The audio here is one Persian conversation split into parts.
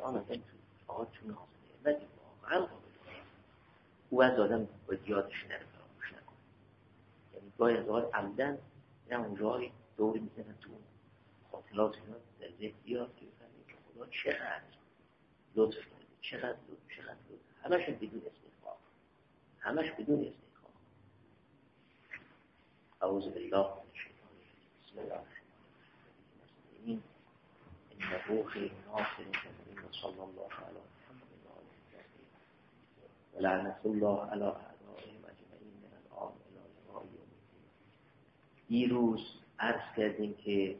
الان آدم آقا چون حاصله ندید واقعا قابل او از آدم باید یادش نره فراموش نکنه. یعنی گاهی از اوقات عمدن نه اونجایی دوری میزنن تو خاطرات اینا در ذهن بیاد که بفهمید که خدا چقدر لطف کرده، چقدر لطف، همش بدون استحقاق، همش بدون استحقاق. اعوذ بالله من الشیطان الرجیم. بسم الله الرحمن الرحیم. انه خیر ناصر و صلی الله علی محمد و آله الطاهرین و لعنت الله علی اعدائهم اجمعین من الان الی لقاء یوم الدین. دیروز عرض کردیم که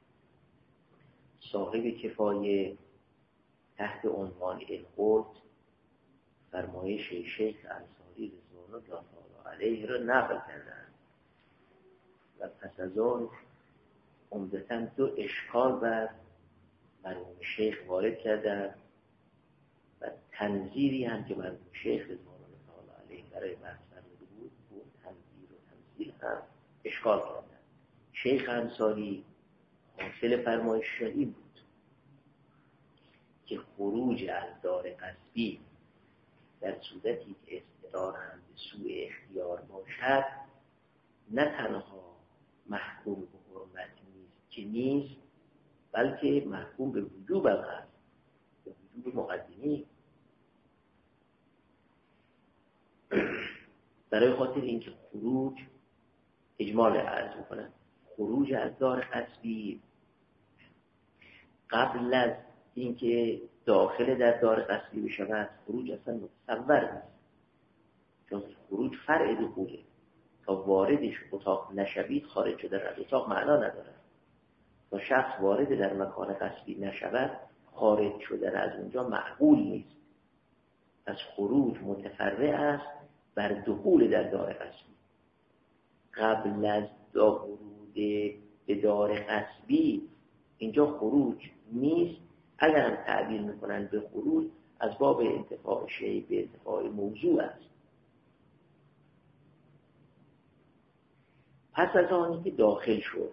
صاحب کفایه تحت عنوان الخلد فرمایش شیخ انصاری رضوان الله تعالی علیه را نقل کردند و پس از آن عمدتاً دو اشکال بر مرحوم شیخ وارد کردند و تنظیری هم که مرحوم شیخ رضوان الله تعالی علیه برای بحث فرموده بود اون تنظیر و تمثیل هم اشکال کردند. شیخ انصاری حاصل فرمایش این بود که خروج از دار غصبی در صورتی که اضطرار هم به سوء اختیار باشد نه تنها محکوم به حرمت نیست که نیست، بلکه محکوم به وجوب هم هست، به وجوب مقدمی. برای خاطر اینکه خروج اجمال عرض میکنن خروج از دار غصبی قبل از اینکه داخل در دار غصبی بشود خروج اصلا متصور نیست، چون خروج فرع دخوله. تا واردش اتاق نشوید خارج شده از اتاق معنا نداره. تا شخص وارد در مکان غصبی نشود خارج شده از اونجا معقول نیست. از خروج متفرع است بر دخول در دار غصبی. قبل از ورود به دار غصبی اینجا خروج نیست. اگر هم تعبیر میکنن به خروج از باب انتفاع شیء به انتفاع موضوع است. پس از آنی که داخل شد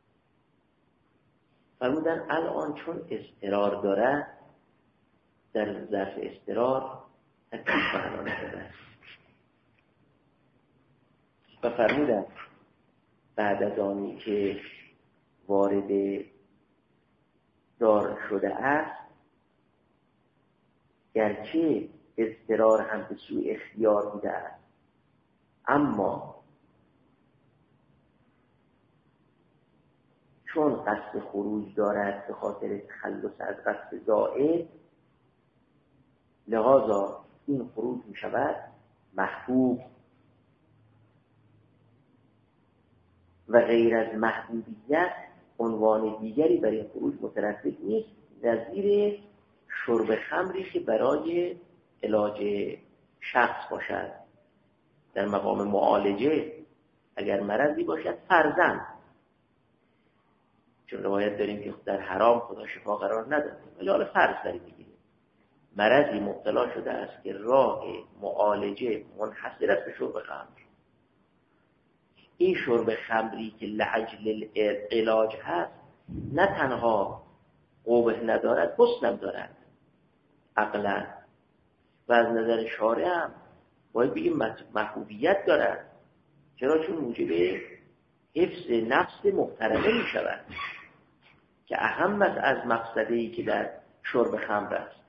فرمودن الان چون اضطرار داره در ظرف اضطرار تکلیف معنا نداره و فرمودن بعد از آنی که وارد دار شده است گرچه اضطرار هم به سوء اختیار بوده است اما چون قصد خروج دارد به خاطر تخلص از قصد زائد لذا این خروج می شود محبوب و غیر از محبوبیت عنوان دیگری برای خروج مترتب نیست نظیر شرب خمری که برای علاج شخص باشد در مقام معالجه. اگر مرضی باشد فرضاً، چون روایت داریم که در حرام خدا شفا قرار نداده، ولی حالا فرض داریم میگیریم مرضی مبتلا شده است که راه معالجه منحصر است به شرب خمر. این شرب خمری که لعجل علاج هست نه تنها قبح ندارد حسنم دارد عقلا و از نظر شارع هم باید بگیم محبوبیت دارد. چرا؟ چون موجب حفظ نفس محترمه می شود که اهم از مقصدی که در شرب خمر است.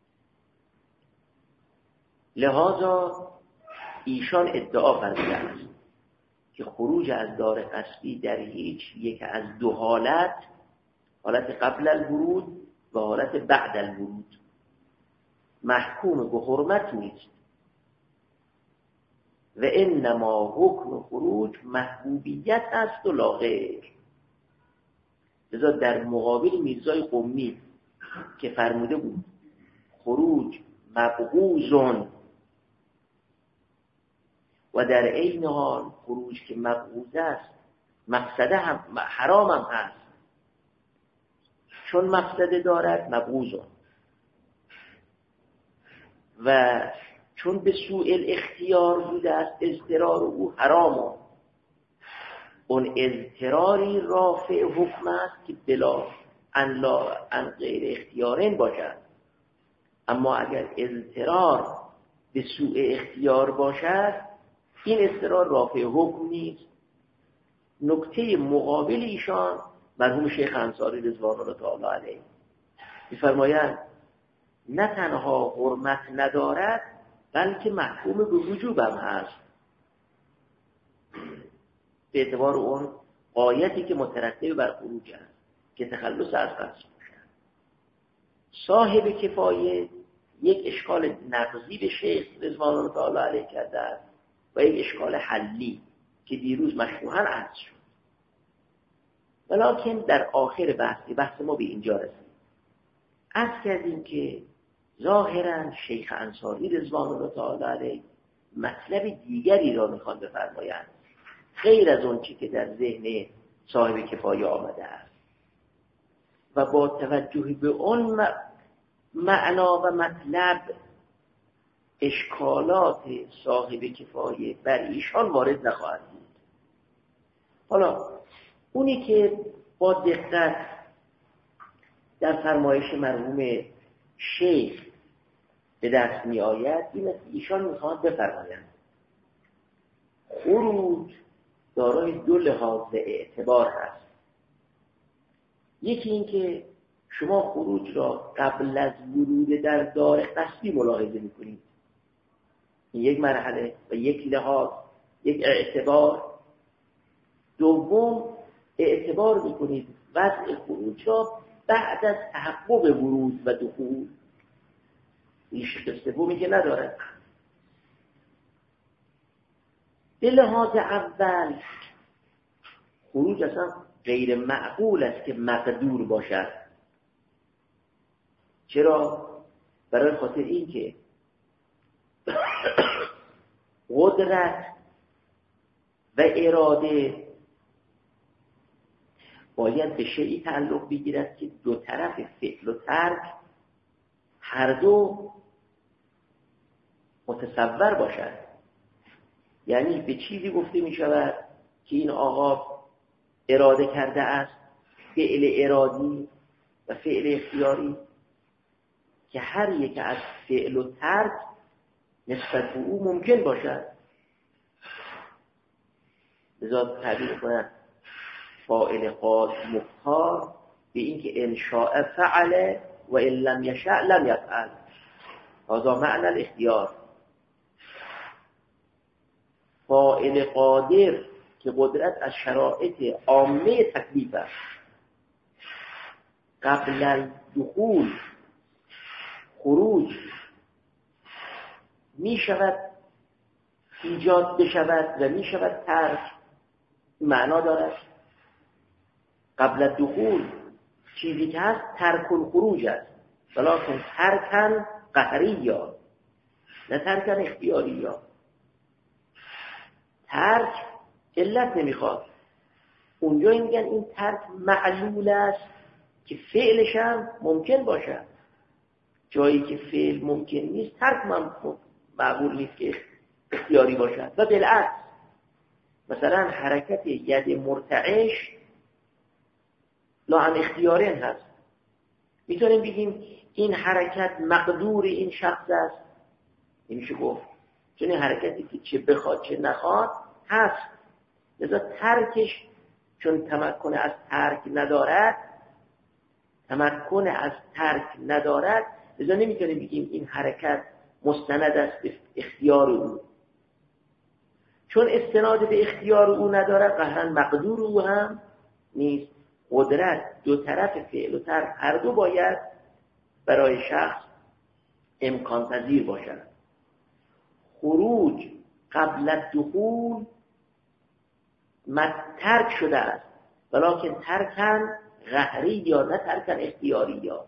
لذا ایشان ادعا فرموده است که خروج از دار غصبی در هیچ یک از دو حالت قبل الورود و حالت بعد الورود محکوم به حرمت نیست و انما حکم خروج محبوبیت است و لا غیر. لذا در مقابل میرزای قمی که فرموده بود خروج مبغوض و در عین حال خروج که مبغوض است مقصده هم حرام هم هست، چون مقصده دارد مبغوض و چون به سوء الاختیار بوده است اضطرار او حرام. اون اضطراری رافع حکم است که بلا ان غیر اختیارین باشد. اما اگر اضطرار به سوء اختیار باشد این اضطرار رافع حکم نیست. نکته مقابل ایشان مرحوم شیخ انصاری رضوان الله تعالی علیه می‌فرمایند نه تنها حرمت ندارد بلکه محکوم به وجوب هم هست، به اعتبار اون غایتی که مترتب بر خروج است که تخلص از قصد باشد. صاحب کفایه یک اشکال نقضی به شیخ رضوان الله تعالی علیه کرده است و یک اشکال حلی که دیروز مشروحاً عرض شد. ولکن در آخر بحث ما به اینجا رسید. عرض کردیم که ظاهراً شیخ انصاری رضوان الله تعالی علیه مطلب دیگری را میخوان بفرمایند غیر از اون چی که در ذهن صاحب کفایه آمده است و با توجه به اون معنا و مطلب اشکالات صاحب کفایه بر ایشان وارد نخواهد بود. حالا اونی که با دقت در فرمایش مرحوم شیخ به دست می آید این است ایشان میخواد بفرمایند خروج دارای دو لحاظ اعتبار هست. یکی این که شما خروج را قبل از ورود در دار قصدی ملاحظه میکنید، این یک مرحله و یک لحاظ، یک اعتبار. دوم اعتبار میکنید وضع خروج را بعد از تحقق ورود و دخول. این شکل سومی که نداره. به لحاظ اول خروج اصلا غیر معقول است که مقدور باشد. چرا؟ برای خاطر این که قدرت و اراده باید به شیئی تعلق بگیرد که دو طرف فعل و ترک هر دو متصور باشد. یعنی به چیزی گفته می شود که این آقا اراده کرده است، فعل ارادی و فعل اختیاری، که هر یک از فعل و ترک نسبت به او ممکن باشد. لذا تعبیر کنند فاعل قاد مختار به این که ان شاء فعل و ان لم یشاء لم یفعل. هذا معنی الاختیار. فاعل قادر که قدرت از شرایط عامه تکلیف است، قبل الدخول خروج می شود ایجاد بشود و می شود ترک. معنا دارد. قبل الدخول چیزی که هست ترک الخروج است، ولکن ترکن قهریا نه ترکن اختیاریا. ترک علت نمیخواد. اونجا میگن این ترک معلول است که فعلش هم ممکن باشه. جایی که فعل ممکن نیست ترک معقول نیست که اختیاری باشد. و بالعکس مثلا حرکت ید مرتعش لاعن اختیارین هست. میتونیم بگیم این حرکت مقدور این شخص است، نمیشه گفت، چون این حرکتی که چه بخواد چه نخواد هست. لذا ترکش چون تمکن از ترک ندارد لذا نمیتونیم بگیم این حرکت مستند است به اختیار او. چون استناد به اختیار او ندارد قهرن مقدور او هم نیست. قدرت دو طرف فعل و ترک هر دو باید برای شخص امکان پذیر باشد. خروج قبل الدخول ترک شده است، ولکن ترکن قهری یا نه ترکن اختیاری. یا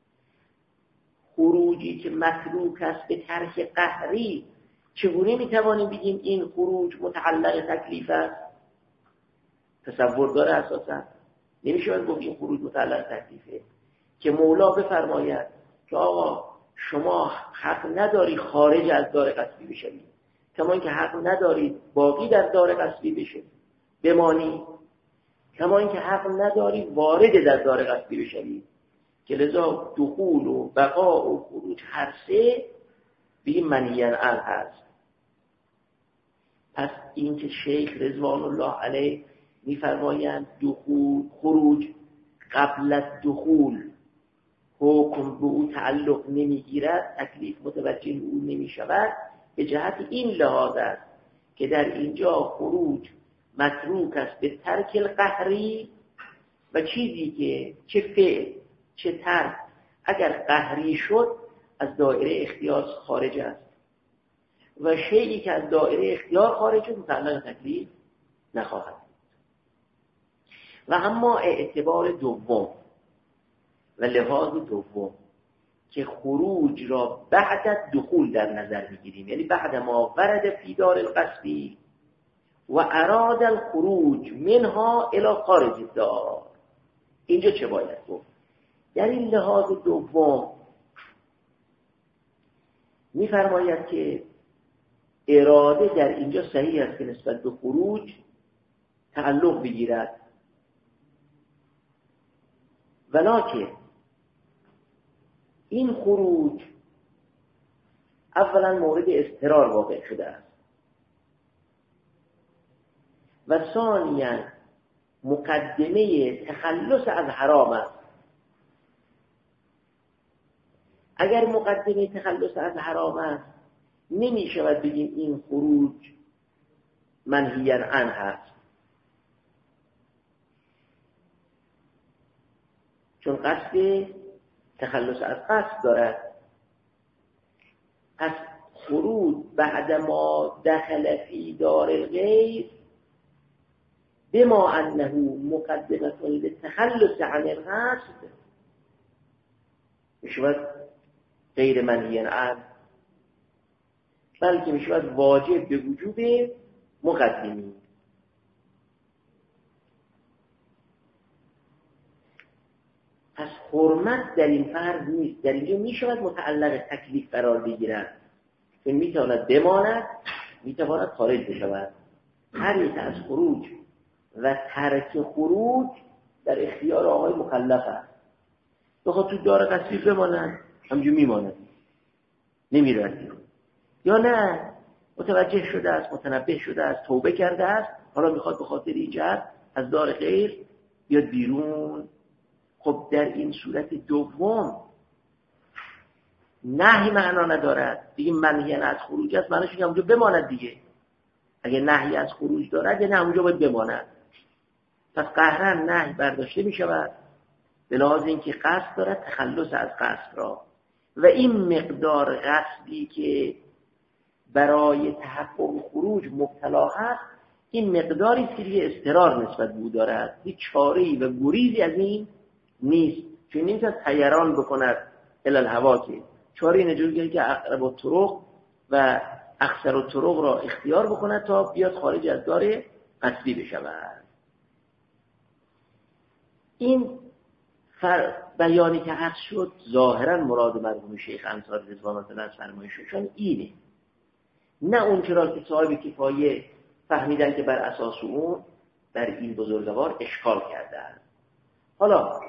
خروجی که متروک است به ترک قهری چگونه میتوانیم بگیم این خروج متعلق تکلیف است؟ تصور داره اساسا؟ نمیشه گفت این خروج متعلق تکلیفه که مولا بفرماید که آقا شما حق نداری خارج از دار قصبی بشوید، کما اینکه حق نداری باقی در دار قصبی بشه بمانی، کما اینکه حق نداری وارد در دار قصبی بشوید، که لذا دخول و بقا و خروج هر سه بگیم منهی عنه هست. پس این که شیخ رضوان الله علیه میفرمایند دخول خروج قبل از دخول حکم به او تعلق نمیگیرد، تکلیف متوجه او نمیشود، به جهت این لحاظ است که در اینجا خروج متروک است به ترک القهری و چیزی که چه فعل چه ترک اگر قهری شد از دایره اختیار خارج است و شیئی که از دایره اختیار خارج شد متعلق تکلیف نخواهد. و اما اعتبار دوم و لحاظ دوم که خروج را بعد از دخول در نظر میگیریم، یعنی بعد ما ورد فی دار القصبی و اراد الخروج منها الی خارج الدار. اینجا چه باید گفت؟ در این لحاظ دوم میفرماید که اراده در اینجا صحیح است که نسبت به خروج تعلق بگیرد، ولکن این خروج اولا مورد اضطرار واقع شده است و ثانیاً مقدمه تخلص از حرام است. اگر مقدمه تخلص از حرام است نمی شود بگیم این خروج منهی عنه هست، چون قصد تخلص از قصد دارد. پس خروج بعد ما دخل فی دار الغیر بما انه مقدمه للتخلص عن القصد میشود غیر منهی عنه، بلکه میشود واجب به وجوب مقدمی. پس حرمت در این فرض نیست، در اینجا میشود متعلق تکلیف قرار بگیرد، چون میتواند بماند میتواند خارج بشود. هر یک از خروج و ترک خروج در اختیار آقای مکلف است. بخواد تو دار قصبی بماند همجور میماند، نمیرد، یا نه متوجه شده است، متنبه شده است، توبه کرده است، حالا میخواد به خاطر ایجاد از دار غیر بیاد بیرون. خب در این صورت دوم نهی معنا ندارد، دیگه منهی از خروج است، معنیش اینه اونجا بماند دیگه. اگه نهی از خروج دارد نه اونجا باید بماند. پس قهرن نهی برداشته می شود به لحاظ اینکه قصد دارد تخلص از قصد را، و این مقدار قصدی که برای تحقق خروج مبتلا هست این مقداری که دیگه اضطرار نسبت به او دارد، هیچ چاره‌ای و گریزی از این نیست، چون نمیتواند طیران بکند الی الهوا، که چاره نجوری که اقرب الطرق و اکثر الطرق را اختیار بکند تا بیاد خارج از دار قصدی بشود. این بیانی که عرض شد ظاهرا مراد مرحوم شیخ انصاری رضوان الله از فرمایششون اینه، نه اون چرا که صاحب کفایه فهمیدن که بر اساس اون بر این بزرگوار اشکال کردن. حالا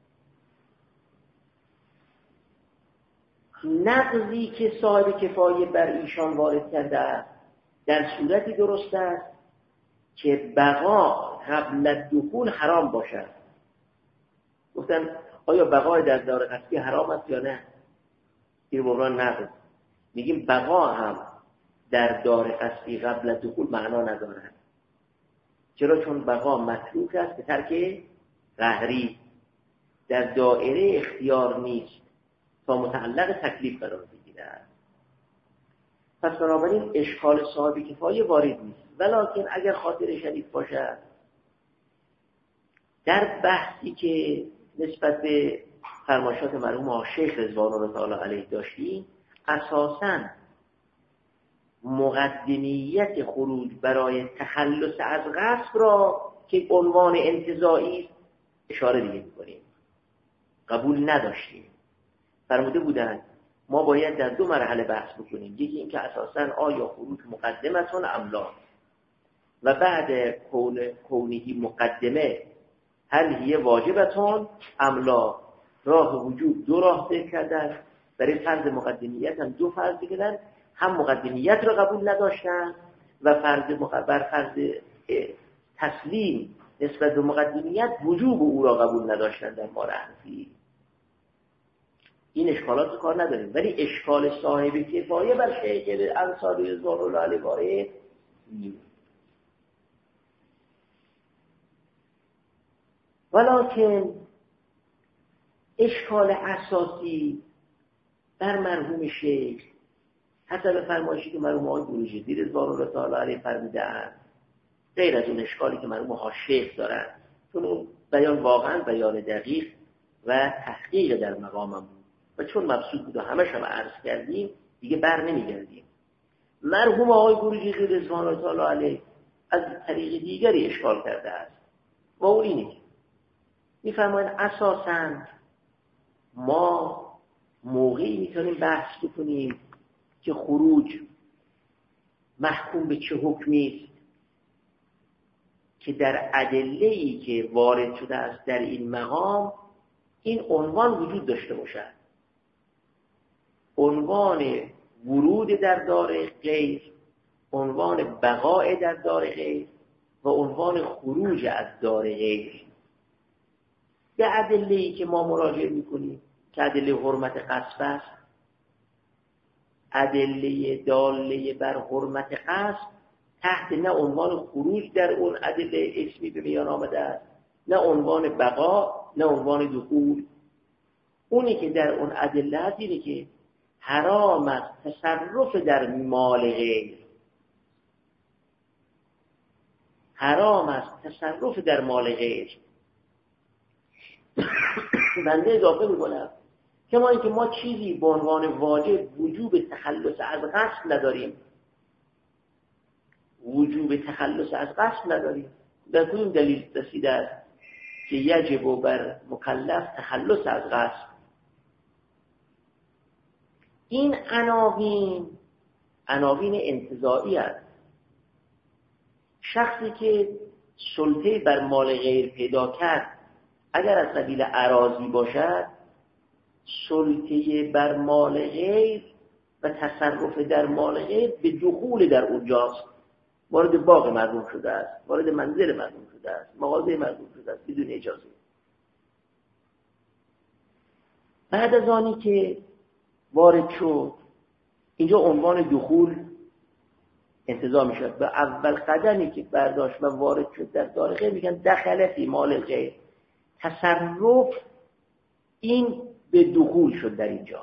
نقضی که صاحب کفایه بر ایشان وارد کرده است در صورتی درست است که بقا قبل دخول حرام باشد. گفتن آیا بقای در دار قصدی حرام است یا نه؟ این بحران نقض. میگیم بقا هم در دار قصدی قبل دخول معنا ندارد. چرا؟ چون بقا متروک است به ترک قهری، در دایره اختیار نیست تا متعلق تکلیف قرار بگیرد. پس بنابراین اشکال صاحب کفایه وارد نیست. ولکن اگر خاطر شریف باشد در بحثی که نسبت به فرمایشات مرحوم شیخ رضوان الله تعالی علیه داشتیم، اساساً مقدمیت خروج برای تخلص از قصد را که عنوان انتزاعی اشاره دیگه می‌کنیم قبول نداشتیم. فرموده بودند ما باید در دو مرحله بحث بکنیم، یکی این که اساساً آیا خروج مقدمتون ام لا، و بعد کونهی مقدمه هل هی واجبتون ام لا، راه وجود دو راه ذکر کردن، برای فرض مقدمیت هم دو فرض کردن، هم مقدمیت را قبول نداشتن و بر فرض تسلیم نسبت به مقدمیت وجوب او را قبول نداشتن در ما حنفی. این اشکالات رو کار نداریم، ولی اشکال صاحب کفایه بر شیخ انصاری رضوان الله علیه وارد نیست. ولکن اشکال اساسی بر مرحوم شیخ حسب فرمایشی که مرحوم آقای بروجردی رضوان الله تعالی علیه فرمودند، غیر از اون اشکالی که مرحوم ها شیخ دارن، چون اون بیان واقعا بیان دقیق و تحقیق در مقامم بود و چون مبسوط بود و همش هم عرض کردیم دیگه بر نمیگردیم. مرحوم آقای بروجردی رضوان الله تعالی علیه از طریق دیگری اشکال کرده است و اون اینه که میفرمایند اساساً ما موقعی میتونیم بحث بکنیم که خروج محکوم به چه حکمی است که در ادله‌ای که وارد شده است در این مقام این عنوان وجود داشته باشد، عنوان ورود در دار غیر، عنوان بقاء در دار غیر و عنوان خروج از دار غیر. به ادله‌ای که ما مراجعه میکنیم که ادله حرمت قصب است، ادله داله بر حرمت قصب تحت نه عنوان خروج در اون ادله اسمی به میان آمده است، نه عنوان بقا، نه عنوان دخول. اونی که در اون ادله هست اینه که حرام است تصرف در مال غیر، حرام است تصرف در مال غیر. بنده اضافه میکنم که ما چیزی به عنوان واجب وجوب تخلص از قصد نداریم، وجوب تخلص از قصد نداریم. در کدوم دلیل رسیده است که یجب بر مکلف تخلص از قصد؟ این عناوین انتزاعی است. شخصی که سلطه بر مال غیر پیدا کرد اگر از قبیل اراضی باشد، سلطه بر مال غیر و تصرف در مال غیر به دخول در اونجاست. وارد باغ مردم شده است، وارد منزل مردم شده است، مغازه مردم شده است بدون اجازه. بعد از آنی که وارد شد اینجا عنوان دخول انتزاع می شد. به اول قدمی که برداشت و وارد شد در دار غیر میگن دخل فی مال غیر. تصرف این به دخول شد در اینجا.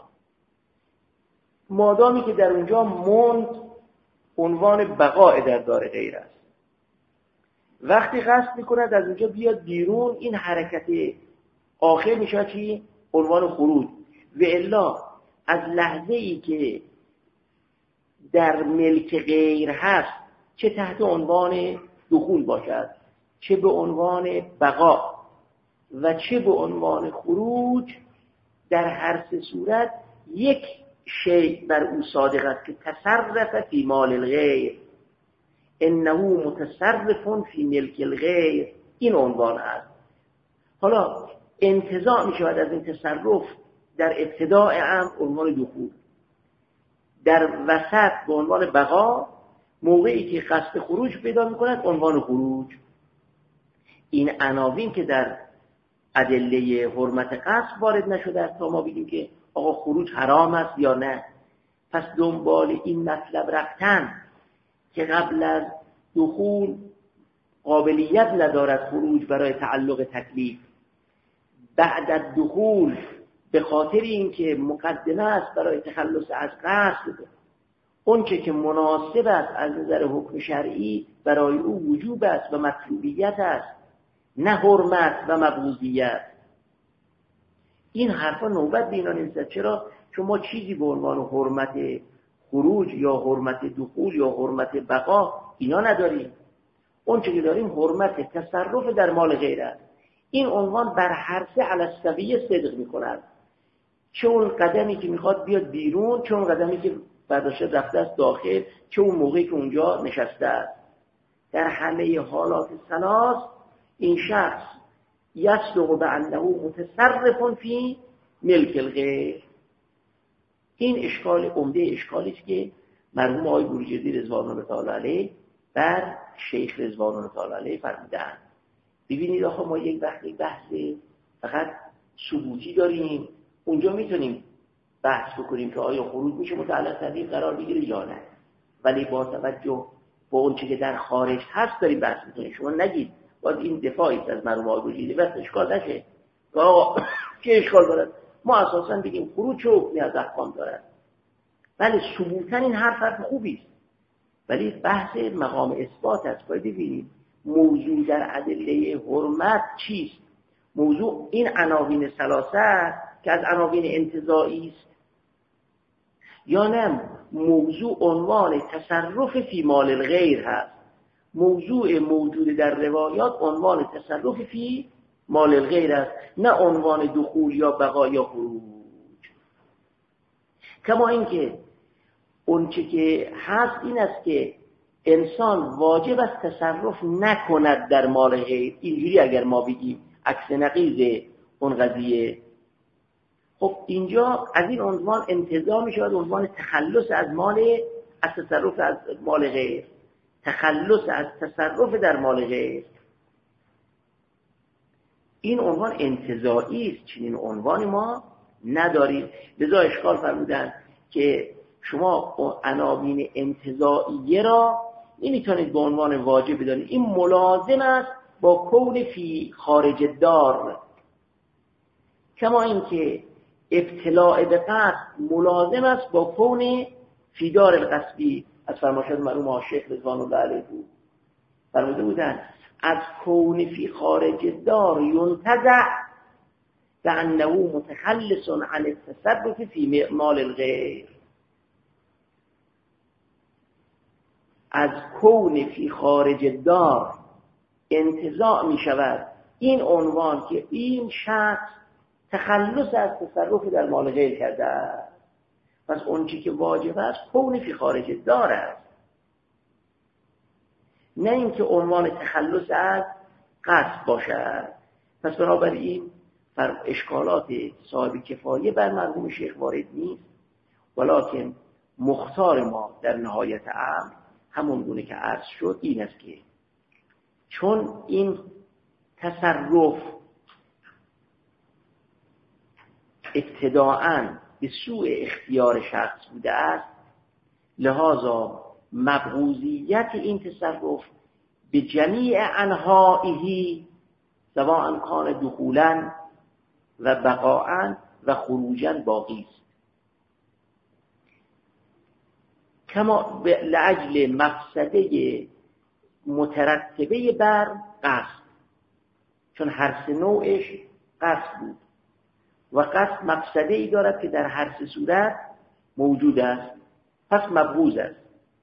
مادامی که در اونجا موند عنوان بقاء در دار غیر است. وقتی قصد میکند از اونجا بیاد بیرون، این حرکت آخر میشه چی؟ عنوان خروج. و الا از لحظه ای که در ملک غیر هست، چه تحت عنوان دخول باشد، چه به عنوان بقا و چه به عنوان خروج، در هر سه صورت یک شیء بر او صادق است که تصرف فی مال الغیر، انه متصرف فی ملک الغیر. این عنوان است. حالا انتزاع می شود از این تصرف در ابتداء امر عنوان دخول، در وسط به عنوان بقا، موقعی که قصد خروج پیدا می کند عنوان خروج. این عناوین که در ادله حرمت قصد وارد نشده است تا ما بگیم که آقا خروج حرام است یا نه. پس دنبال این مطلب رفتن که قبل از دخول قابلیت ندارد خروج برای تعلق تکلیف، بعد از دخول به خاطر اینکه مقدمه است برای تخلص از قصد، اون که مناسب است از نظر حکم شرعی برای او وجوب است و مطلوبیت است، نه حرمت و مبغوضیت. این حرفا نوبت به اینا نیست. چرا؟ چون ما چیزی به عنوان حرمت خروج یا حرمت دخول یا حرمت بقا اینا نداریم. اون چیزی داریم حرمت تصرف در مال غیر است. این عنوان بر هر سه علی السویه صدق می‌کند. چه اون قدمی که میخواد بیاد بیرون، چه اون قدمی که برداشته رفته است داخل، چه اون موقعی که اونجا نشسته است. در همه حالات ثلاث این شخص یصدق بانه متصرف فی ملک الغیر. این اشکال عمده اشکالی است که مرحوم آقای بروجردی رضوان الله تعالی علیه بر شیخ رضوان الله تعالی علیه فرمودند. ببینید آخه ما یک بحث فقط ثبوتی داریم، اونجا میتونیم بحث بکنیم که آیا خروج میشه متعلق تحریم قرار بگیره یا نه، ولی با توجه با اون چیزی که در خارج هست داریم بحث میکنیم. شما نگید باید این دفاعی از مرحوم آقای بروجردی بس اشکال نشه که آقا چه اشکال داره، ما اساسا بگیم خروج چه نیاز احکام داره. بله ثبوتا این حرف خوبی است، ولی بحث مقام اثبات است. باید ببینید موضوع در ادله حرمت چیست. موضوع این عناوین ثلاثه که از عناوین انتزاعی است، یا نه موضوع عنوان تصرف فی مال الغیر هست. موضوع موجود در روایات عنوان تصرف فی مال الغیر است، نه عنوان دخول یا بقا یا خروج. کما اینکه اون چه که هست این است که انسان واجب است تصرف نکند در مال غیر. اینجوری اگر ما بگیم عکس نقیض اون قضیه، خب اینجا از این عنوان انتزاع می شود عنوان تخلص از تصرف از مال غیر، تخلص از تصرف در مال غیر. این عنوان انتزاعی است، چنین عنوانی ما نداریم. لذا اشکال فرمودن که شما عناوین انتزاعیه را نمیتونید به عنوان واجب بدانید. این ملازم است با کون فی خارج الدار، کما اینکه ابتلاع به قصد ملازم است با کون فی دار القصبی. از فرمایشات مرحوم شیخ رضوان الله علیه بود فرموده بودند از کون فی خارج الدار ینتزع لانه متخلص عن التصرف فی مال الغیر. از کون فی خارج الدار انتزاع می شود این عنوان که این شخص تخلص از تصرف در مال غیر کرده است. پس اون چی که واجب است کون فی خارج الدار است، نه اینکه عنوان تخلص از قصد باشد. پس بنابراین اشکالات صاحب کفایه بر مرحوم شیخ وارد نیست، ولکن مختار ما در نهایت امر همون گونه که عرض شد این است که چون این تصرف ابتداءً به سوء اختیار شخص بوده است، لذا مبغوضیت این تصرف به جمیع انحائه سواء کان دخولاً و بقاءً و خروجاً باقی است. کما لعجل مفسده مترتبه بر قصد، چون هر سه نوعش قصد بود و قصد مفسده ای دارد که در هر سه صورت موجود است، پس مبغوض است.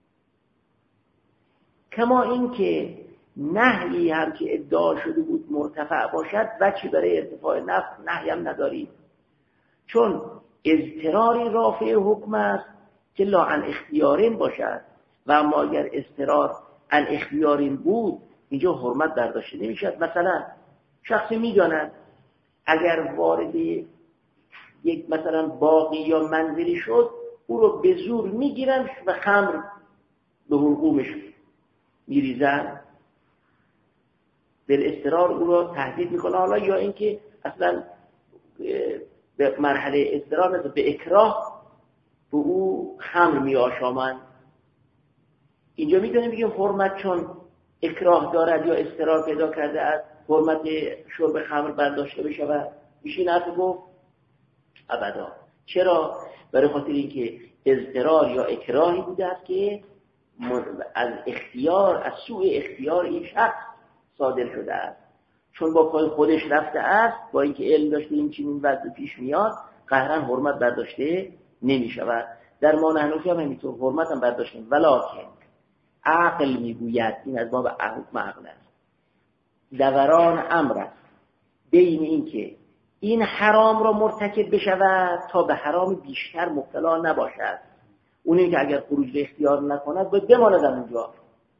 کما این که نهی هم که ادعا شده بود مرتفع باشد وجهی برای ارتفاع نهی هم نداریم، چون اضطراری رافع حکم است که لا عن اختیارین باشد، و اما اگر اضطرار عن اختیارین بود اینجا حرمت برداشته نمیشد. مثلا شخصی میداند اگر وارد یک مثلا باغی یا منزلی شد او رو به زور میگیرن و خمر به حلقومش میریزن، بالاضطرار او رو تهدید میکنه. حالا یا اینکه اصلا به مرحله اضطرار نزد به اکراه به او خمر میآشامن، اینجا میتونیم بگیم حرمت چون اکراه دارد یا اضطرار پیدا کرده است حرمت شرب خمر برداشته بشود. میشه نه گفت ابدا. چرا؟ برای خاطر اینکه اضطرار یا اکراهی بوده است که از اختیار، از سوء اختیار این شخص صادر شده است، چون با پای خودش رفته است، با اینکه علم داشته این چنین وضع پیش میاد قهرن حرمت برداشته نمی شود. در ما حنفی هم همینطور حرمت هم برداشته، ولکن عقل میگوید، این از باب حکم عقل است، دوران امر است بین این که این حرام را مرتکب بشود تا به حرام بیشتر مبتلا نباشد. اونی که اگر خروج به اختیار نکند باید بماند اونجا،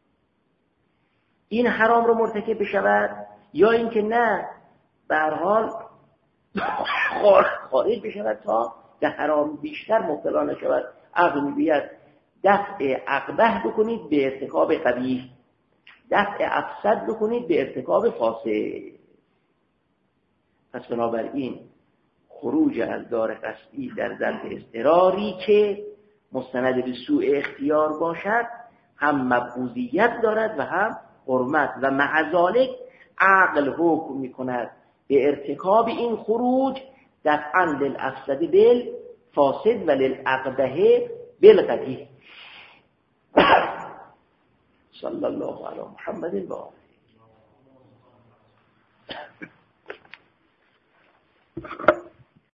این حرام را مرتکب بشود، یا اینکه نه به هر حال خارج بشود تا به حرام بیشتر مبتلا نشود. عقل میگوید دفع اقبح بکنید به ارتکاب قبیح، دفع افسد بکنید به ارتکاب فاسد. پس بنابراین خروج از دار قصدی در ظرف اضطراری که مستند به سوء اختیار باشد هم مبعوضیت دارد و هم حرمت، و مع ذلک عقل حکم میکند به ارتکاب این خروج دفعاً للافسد بالفاسد و للاقبح بالقبیح. صلی الله علی محمد و آله.